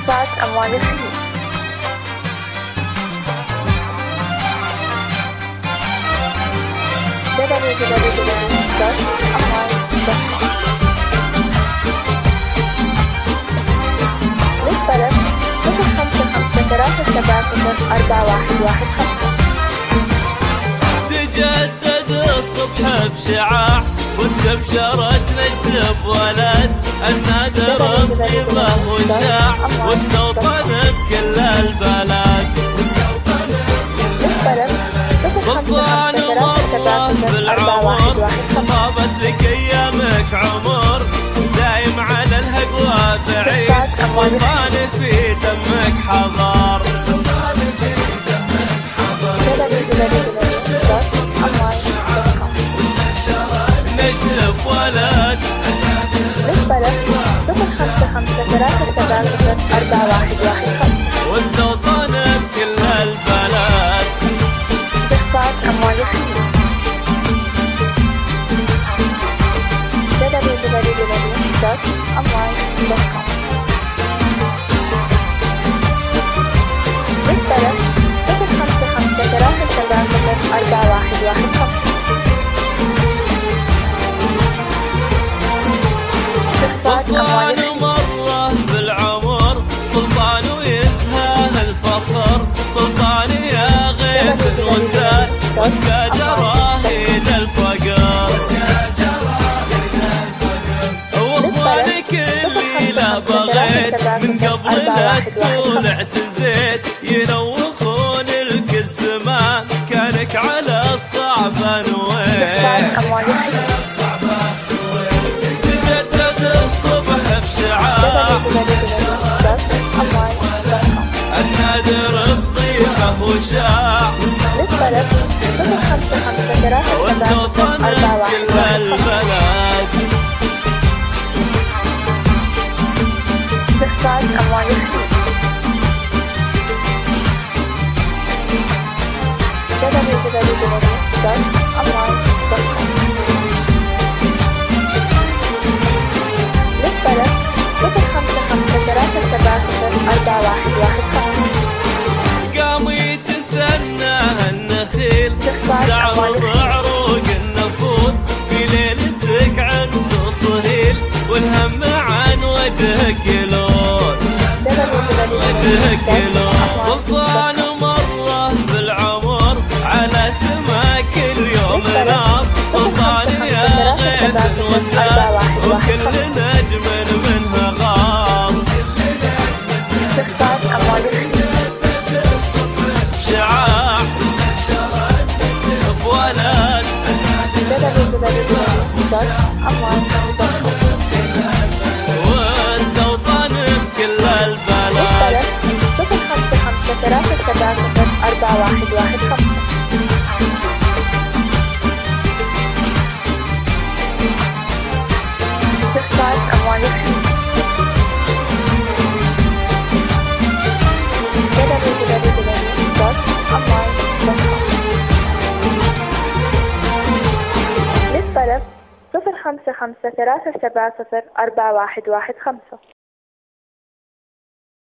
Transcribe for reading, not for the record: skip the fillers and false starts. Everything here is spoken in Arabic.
استخفاف أموال الحي. للطلب 0553704115. تجدد الصبح بشعاع واستبشرت نجد بولد النادر بطيبه وشاع واستوطن بكل البلد. سلطان ومره بالعمر طابت لك ايامك عمر دايم على الهقوى بعيد سلطان في دمك حضر. نجد بولد للطلب 0553704115 واستوطن بكل البلد. استخفاف أموال الحي. www.amwal.com. للطلب 0553704115. سلطان مرة بالعمر سلطان ويزهى الفخر سلطان يا غيث الوسال واسكى جراهيد الفقر. واخوانك اللي لا بغيت من قبل لا تقول اعتزيت ينوخون لك الزمان كانك على الصعب نويت. النادر بطيبه وشاع للطلب 0553704115. واستوطن كل البلد. استخفاف أموال الحي. www.amwal.com. للطلب 0553704115. قام يتثنى النخيل استعرض عروق النفوذ في ليلتك عز وصهيل والهم عن وجهك يلون وجهك يلون. سلطان مرة بالعمر على سماك اليوم نار سلطان يا غيث الوسال وكل نجم منها غار. استخفاف أموال الحي. شعاع بولد www.amwal.com. واستوطن بكل البلد. 0553704115. استخفاف أموال الحي. www.amwal.com. للطلب 0553704115.